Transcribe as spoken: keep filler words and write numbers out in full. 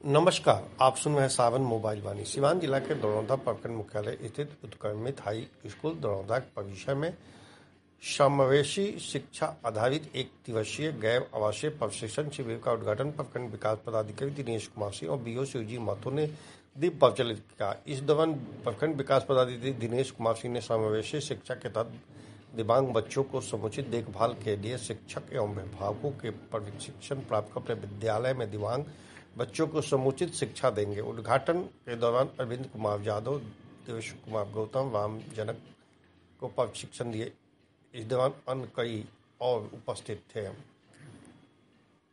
नमस्कार, आप सुन रहे हैं सावन मोबाइल वाणी। सिवान जिला के दरौंदा प्रखंड मुख्यालय स्थित उत्क्रमित हाई स्कूल दरौंदा के परिसर में समावेशी शिक्षा आधारित एक दिवसीय गैर आवासीय प्रशिक्षण शिविर का उद्घाटन प्रखंड विकास पदाधिकारी दिनेश कुमार सिंह और बीओ शिवजी महतो ने दीप प्रज्वलित किया। इस दौरान प्रखंड विकास पदाधिकारी दिनेश कुमार सिंह ने समावेशी शिक्षा के तहत दिव्यांग बच्चों को समुचित देखभाल के लिए शिक्षक एवं अभिभावकों के प्रशिक्षण प्राप्त कर अपने विद्यालय में दिव्यांग बच्चों को समुचित शिक्षा देंगे। उद्घाटन के दौरान अरविंद कुमार यादव, देवेश कुमार गौतम, राम जनक को प्रशिक्षण दिए। इस दौरान अन्य कई और उपस्थित थे।